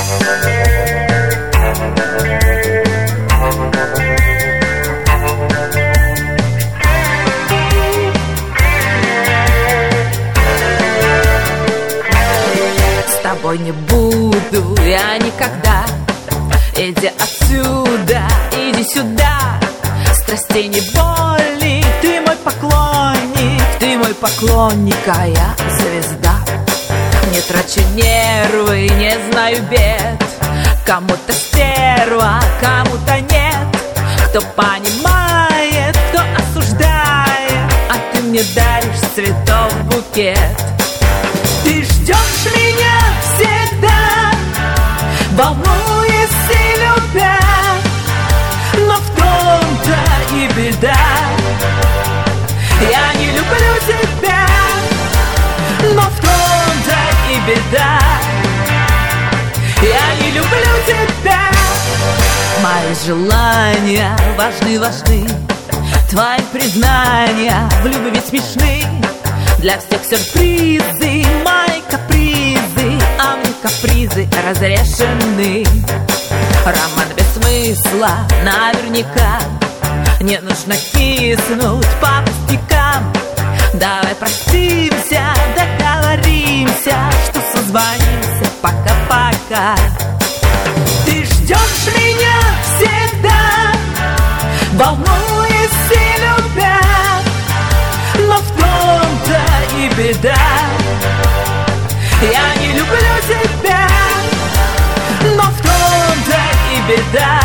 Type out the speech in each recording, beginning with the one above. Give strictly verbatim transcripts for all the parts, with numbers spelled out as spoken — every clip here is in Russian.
С тобой не буду я никогда. Иди отсюда, иди сюда. Страстей не боли, ты мой поклонник, ты мой поклонник, а я звезда. Не трачу нервы, не знаю бед. Кому-то стерва, кому-то нет. Кто понимает, кто осуждает, а ты мне даришь цветов букет. Ты ждешь меня всегда, волнуясь и любя, но в том-то и беда. Я не люблю тебя, но в том-то и беда. Я не люблю тебя. Мои желания важны, важны. Твои признания в любви смешны. Для всех сюрпризы, мои капризы, а мне капризы разрешены. Роман без смысла, наверняка. Не нужно киснуть по пустякам. Давай простимся, договоримся, что созвонимся пока-пока. Ты ждешь меня всегда, волнуясь и любя, но в том-то и беда. Я не люблю тебя, но в том-то и беда.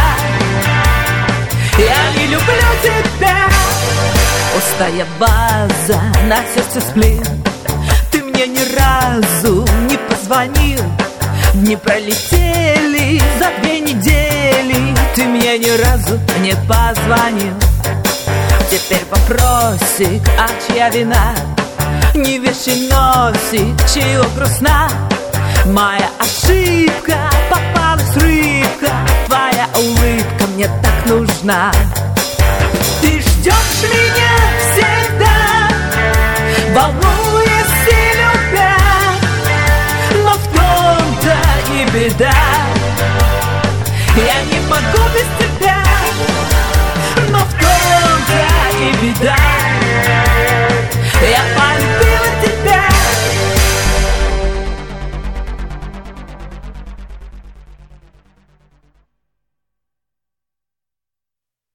Я не люблю тебя. Пустая база, на сердце сплин. Ты мне ни разу не позвонил. Дни пролетели за две недели. Ты мне ни разу не позвонил. Теперь вопросик, а чья вина? Не вешай носик, чего грустна? Моя ошибка, попалась рыбка. Твоя улыбка мне так нужна. Ты ждешь меня всегда,